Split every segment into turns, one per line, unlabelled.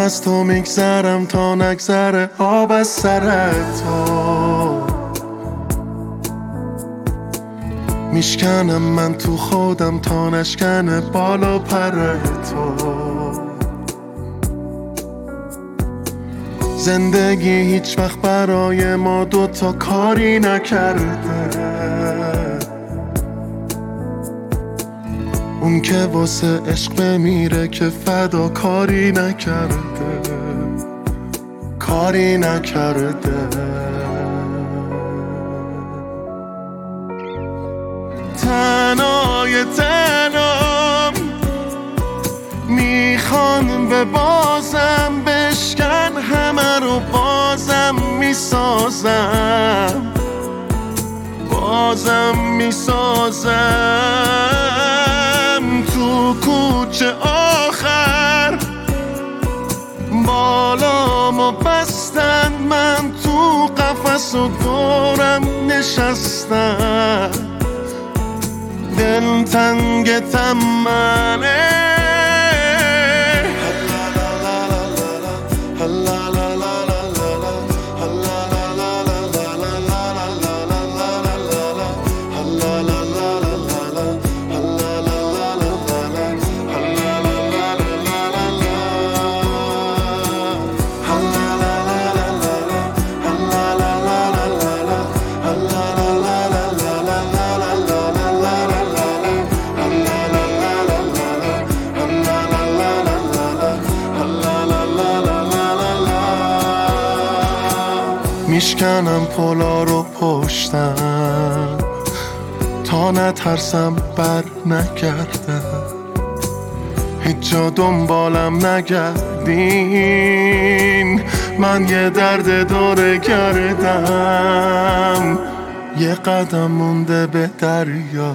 از تو میگذرم تا نگذره آب از سر تو. میشکنم من تو خودم تا نشکنه بالا پر تو. زندگی هیچ وقت برای ما دوتا کاری نکرده. اون که واسه عشق بمیره که فدا کاری نکرده، کاری نکرده. تنهای تنام میخوان به بازم بشکن همه رو بازم میسازم، بازم میسازم. تو کوچه آخر بالامو بستن، من تو قفس و دورم نشستم. دل تنگ تمنه میشکنم پلا رو پشتم تا نترسم بر نگردم. هیچ جا دنبالم نگردین، من یه درد دوره کردم. یه قدم مونده به دریا،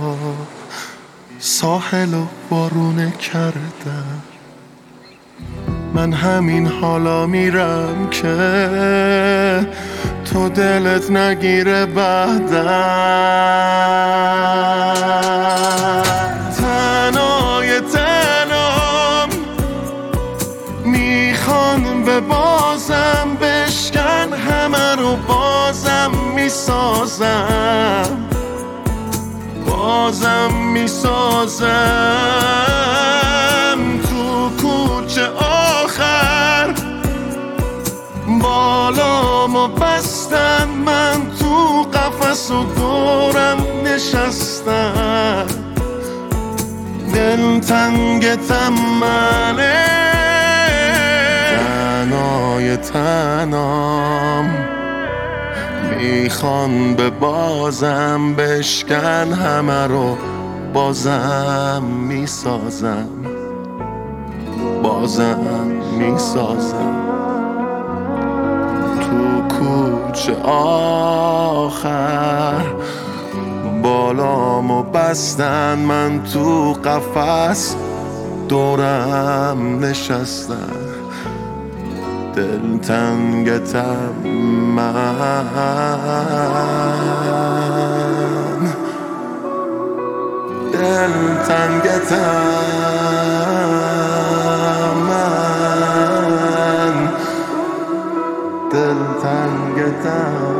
ساحل و بارونه کردم. من همین حالا میرم که تو دلت نگیره بعدم. تنهای تنام میخوان به بازم بشکن همه رو بازم میسازم، بازم میسازم. تو کوچه آخر بالامو بستن، من تو قفس و دورم نشستم. دل تنگ تمنه تنهای تنام میخوان به بازم بشکن همه رو بازم میسازم، بازم میسازم. تو کوچه آخر بالامو بستن، من تو قفس دورم نشستن. دل تنگ تمن، دل تنگ تمن، دل تنگ تمن.